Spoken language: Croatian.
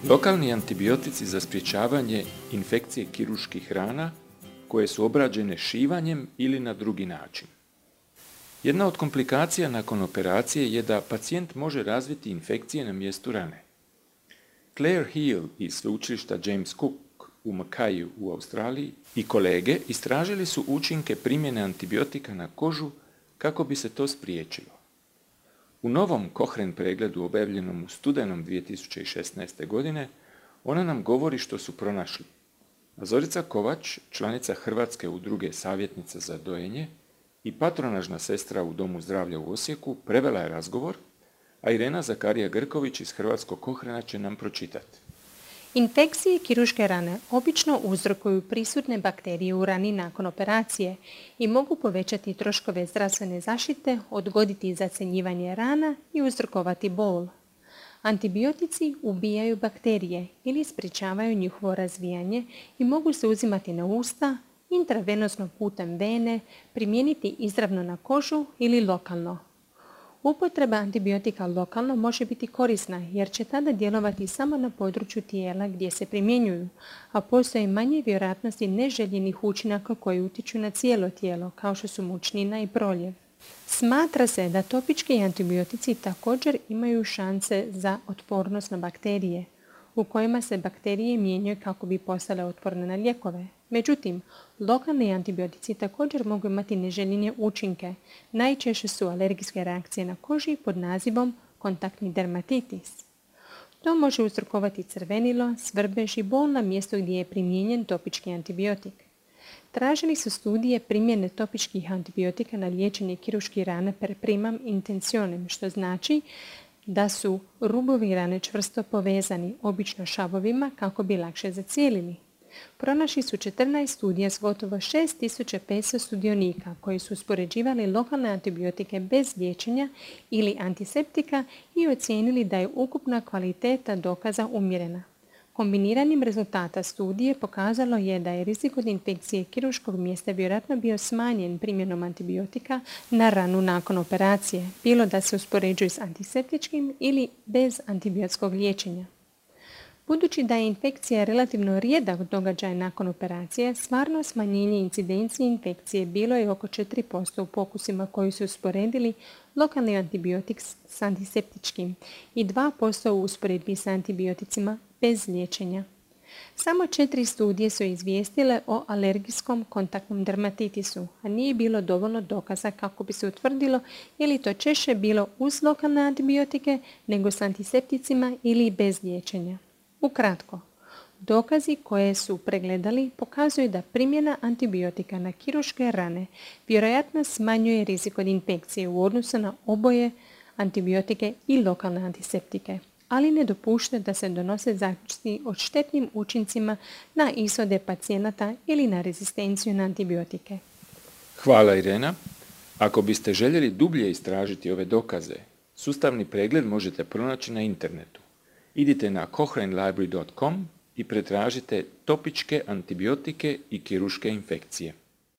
Lokalni antibiotici za sprječavanje infekcije kirurških rana koje su obrađene šivanjem ili na drugi način. Jedna od komplikacija nakon operacije je da pacijent može razviti infekcije na mjestu rane. Claire Hill iz sveučilišta James Cook u Mackayju u Australiji i kolege istražili su učinke primjene antibiotika na kožu kako bi se to spriječilo. U novom Cochrane pregledu objavljenom u studenom 2016. godine ona nam govori što su pronašli. Zorica Kovač, članica Hrvatske udruge savjetnica za dojenje i patronažna sestra u Domu zdravlja u Osijeku, prevela je razgovor, a Irena Zakarija-Grković iz Hrvatskog Cochrana će nam pročitati. Infekcije kirurške rane obično uzrokuju prisutne bakterije u rani nakon operacije i mogu povećati troškove zdravstvene zaštite, odgoditi zacjenjivanje rana i uzrokovati bol. Antibiotici ubijaju bakterije ili sprječavaju njihovo razvijanje i mogu se uzimati na usta, intravenozno putem vene, primijeniti izravno na kožu ili lokalno. Upotreba antibiotika lokalno može biti korisna jer će tada djelovati samo na području tijela gdje se primjenjuju, a postoje manje vjerojatnosti neželjenih učinaka koji utječu na cijelo tijelo, kao što su mučnina i proljev. Smatra se da topički antibiotici također imaju šanse za otpornost na bakterije, u kojima se bakterije mijenjaju kako bi postale otporne na lijekove. Međutim, lokalni antibiotici također mogu imati neželjene učinke. Najčešće su alergijske reakcije na koži pod nazivom kontaktni dermatitis. To može uzrokovati crvenilo, svrbež i bol na mjestu gdje je primijenjen topički antibiotik. Tražili su studije primjene topičkih antibiotika na liječenje kirurških rana per primam intentionem, što znači da su rubovi rane čvrsto povezani, obično šavovima, kako bi lakše zacijelili. Pronašli su 14 studija s gotovo 6500 sudionika koji su uspoređivali lokalne antibiotike bez liječenja ili antiseptika i ocijenili da je ukupna kvaliteta dokaza umjerena. Kombiniranjem rezultata studije pokazalo je da je rizik od infekcije kirurškog mjesta vjerojatno bio smanjen primjenom antibiotika na ranu nakon operacije, bilo da se uspoređuju s antiseptičkim ili bez antibiotskog liječenja. Budući da je infekcija relativno rijedak događaj nakon operacije, stvarno smanjenje incidencije infekcije bilo je oko 4% u pokusima koji su usporedili lokalni antibiotik s antiseptičkim i 2% u usporedbi s antibioticima bez liječenja. Samo 4 studije su izvijestile o alergijskom kontaktnom dermatitisu, a nije bilo dovoljno dokaza kako bi se utvrdilo je li to češće bilo uz lokalne antibiotike nego s antisepticima ili bez liječenja. Ukratko, dokazi koje su pregledali pokazuju da primjena antibiotika na kirurške rane vjerojatno smanjuje rizik od infekcije u odnosu na oboje antibiotike i lokalne antiseptike, ali ne dopušta da se donose zaključci o štetnim učincima na ishode pacijenata ili na rezistenciju na antibiotike. Hvala Irena. Ako biste željeli dublje istražiti ove dokaze, sustavni pregled možete pronaći na internetu. Idite na cochranelibrary.com i pretražite topičke antibiotike i kirurške infekcije.